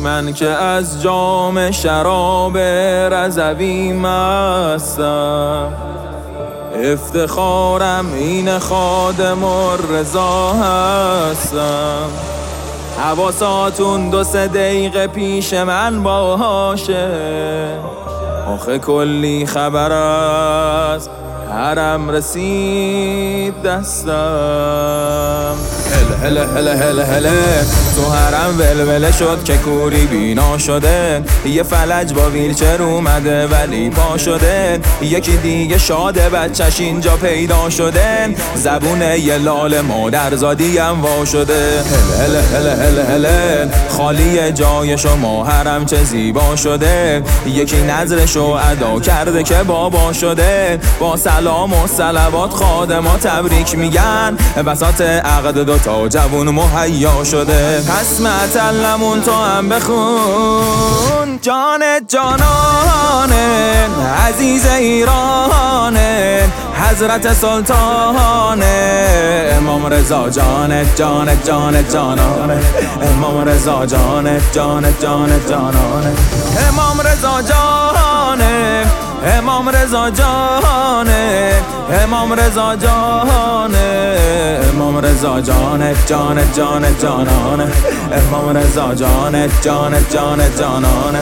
من که از جام شراب رضوی مستم، افتخارم این خادم الرضا هستم. حواساتون 2-3 دقیقه پیش من باشه، آخه کلی خبر از حرم رسید دستم. هله هله هله هله تو حرم ولوله شد که کوری بینا شده، یه فلج با ویلچر اومده ولی پا شده، یکی دیگه شاده بچه‌ش اینجا پیدا شده، زبون یه لال مادرزادی هم وا شده. هله هله هله هله خالی جای شما حرم چه زیبا شده، یکی نظرشو ادا کرده که بابا شده، با سلام و صلوات خادما تبریک میگن، بساط عقد 2 تا جوون مهیا شده. پس معتلمون تو هم بخون، جان جانانه عزیز ایرانه، حضرت سلطانه امام رضا جانت جانت جانت جانانه، امام رضا جانت جانت جانت جانانه، امام رضا جانه، امام رضا جانه، امام رضا جانه، امام رضا جانت جانت جانت جانانه، امام رضا جانت جانت جانت جانانه.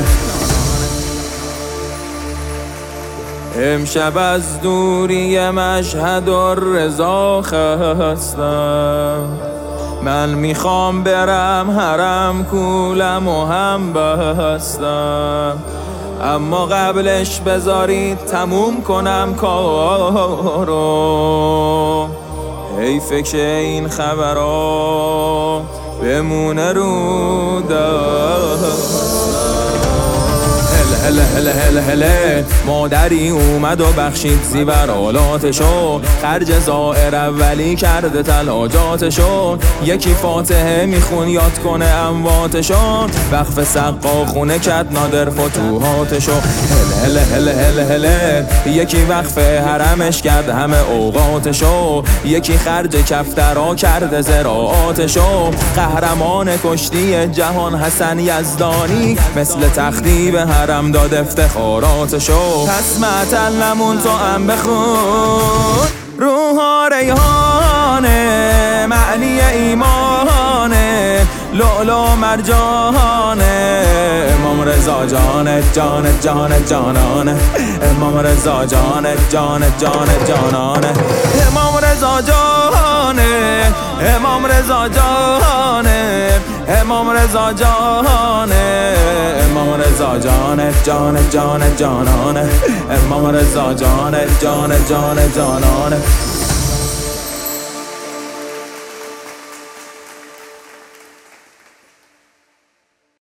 امشب از دوری مشهد الرضا خستم، من میخوام برم حرم کولم و هم بستم، اما قبلش بذارید تموم کنم کارو، حیفه که این خبرها بمونه رو دستم. هله هله هله هله مادری اومد و بخشید زیورالاتشو، خرج زائر اولی کرده تلاجاتشو، یکی فاتحه میخون یاد کنه امواتشو، وقف سقا خونه کد نادر فتوحاتشو. هله هله هله هله یکی وقف حرمش کرد همه اوقاتشو، یکی خرج کفترا کرده زراعاتشو، قهرمان کشتی جهان حسن یزدانی مثل تختی به حرم داد افتخاراتشو. پس معتلمون تو هم بخون، روحا ریحانه معنی ایمانه، لؤلؤ مرجانه امام رضا جانت جانت جانت جانانه، امام رضا جانت جانت جانت جانانه، امام رضا جانه، امام رضا جانه، امام رضا جانه، امام رضا جانت جانت جانت جانانه، امام رضا جانت جانت جانت جانانه.